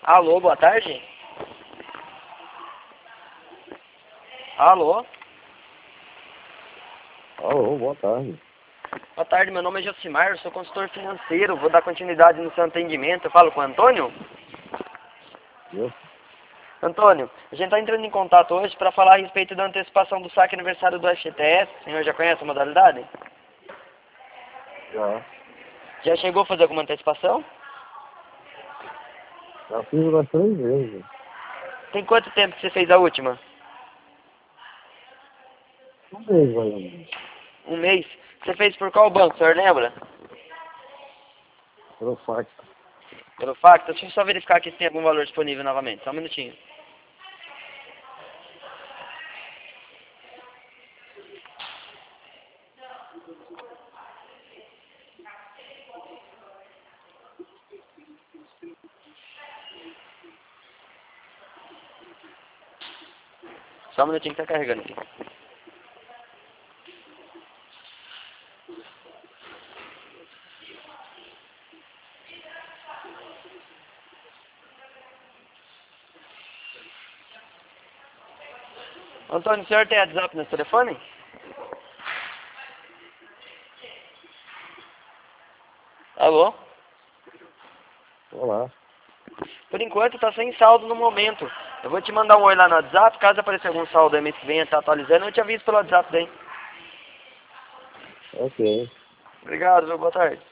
Alô, boa tarde. Alô. Alô, boa tarde. Boa tarde, meu nome é Josimar, eu sou consultor financeiro, vou dar continuidade no seu atendimento. Eu falo com o Antônio? Eu? Antônio, a gente está entrando em contato hoje para falar a respeito da antecipação do saque aniversário do FGTS. O senhor já conhece a modalidade? Já. Já chegou a fazer alguma antecipação? Já fiz umas 3 vezes. Tem quanto tempo que você fez a última? Um mês, mais ou menos. Um mês? Você fez por qual banco, o senhor lembra? Pelo fax. Pelo Facta? Deixa eu só verificar aqui se tem algum valor disponível novamente. Só um minutinho. Só um minutinho que tá carregando aqui. Antônio, o senhor tem WhatsApp no telefone? Alô? Olá. Por enquanto tá sem saldo no momento. Eu vou te mandar um oi lá no WhatsApp, caso apareça algum saldo aí mês que vem, tá atualizando, eu te aviso pelo WhatsApp daí. Ok. Obrigado, viu? Boa tarde.